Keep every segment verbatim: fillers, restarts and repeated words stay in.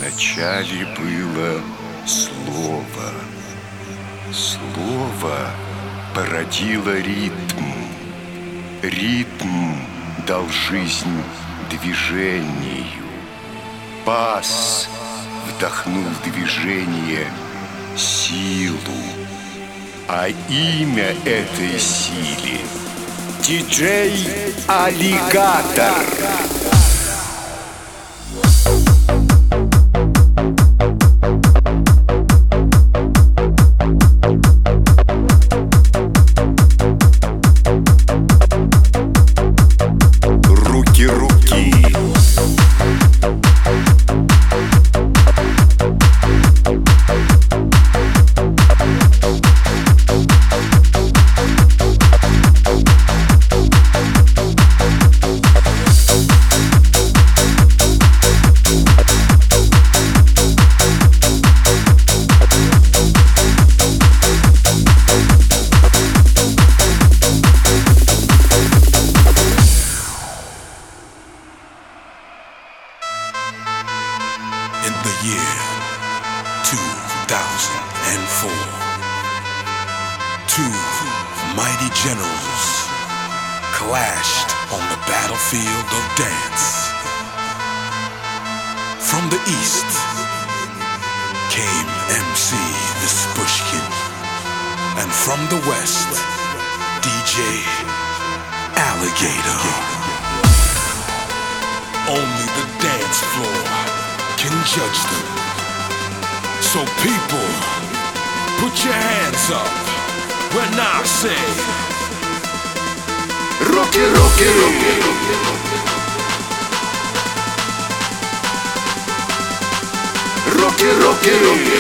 Вначале было слово. Слово породило ритм. Ритм дал жизнь движению. Бас вдохнул в движение силу. А имя этой силе — диджей Аллигатор. In the year two thousand four, two mighty generals clashed on the battlefield of dance. From the east came M C the Spushkin, and from the west, D J Alligator. Only the dance floor can judge them. So people, put your hands up when I say Руки, руки, руки. Руки, руки, руки.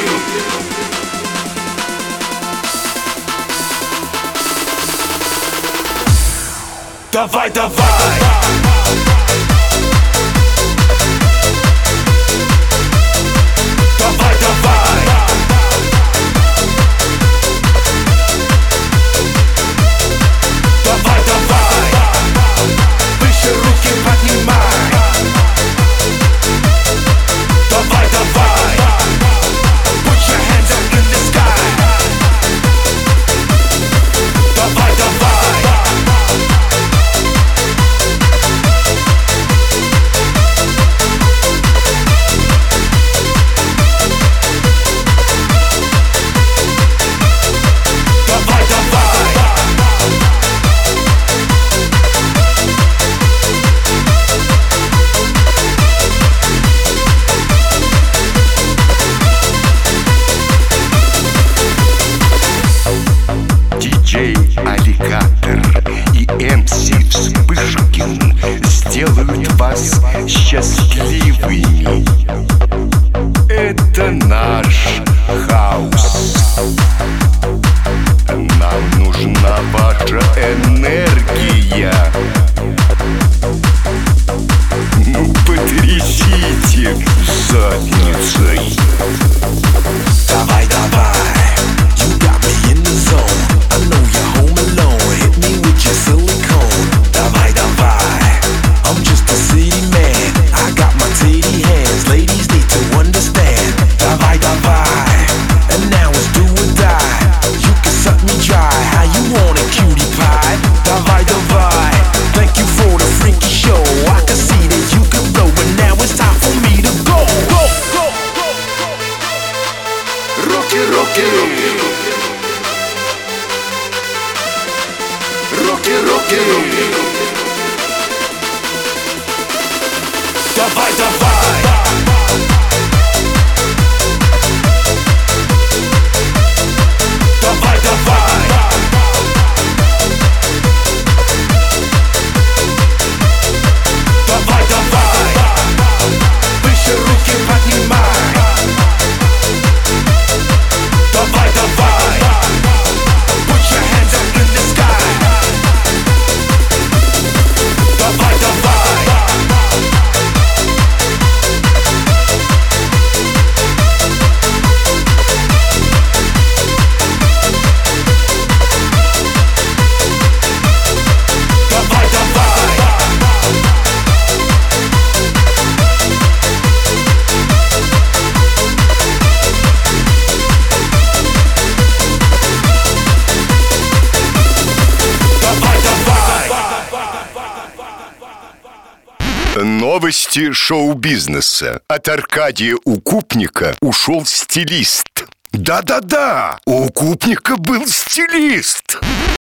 Давай, давай. Давай, давай. Давай, давай. Выше руки поднимай. Давай, давай. Put your hands up in the sky. Давай, давай. Аллигатор и эм си Вспышкин сделают вас счастливыми. Это наш хаус. Нам нужна ваша энергия. Ну, потрясите задницей. Давай, давай. You got me in the zone. I know you're home alone. Hit me with your silicone. Давай, давай. I'm just a city man. I got my titty hands. Ladies need to understand. Давай, давай. And now it's do or die. You can suck me dry. How you want it, cutie pie? Давай, давай. Thank you for the freaky show. I can see that you can blow, but now it's time for me to go. Go, go, go, go. Руки, руки, руки. Руки, руки, руки. Давай, давай. Давай, давай. Давай, давай. Выше руки поднимай. Давай, давай. Put your hands up in the sky. Давай, давай. Новости шоу-бизнеса. От Аркадия Укупника ушел стилист. Да-да-да, у Укупника был стилист.